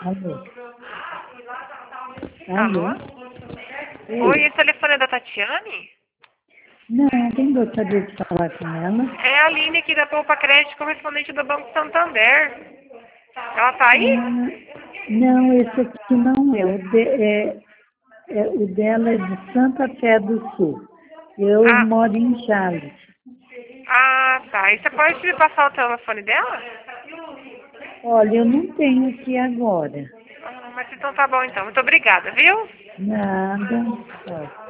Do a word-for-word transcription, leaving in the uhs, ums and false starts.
Alô? Alô? Alô? Oi? Oi, esse telefone é da Tatiane? Não, quem gostaria de falar com ela? É a Aline aqui da Poupa Crédito, correspondente do Banco Santander. Ela tá aí? Ah, não, esse aqui não é. O, de, é, é. o dela é de Santa Fé do Sul. Eu Ah, moro em Jales. ah, tá. E você pode me passar o telefone dela? Olha, eu não tenho aqui agora. Ah, mas então tá bom então. Muito obrigada, viu? Nada. Tchau.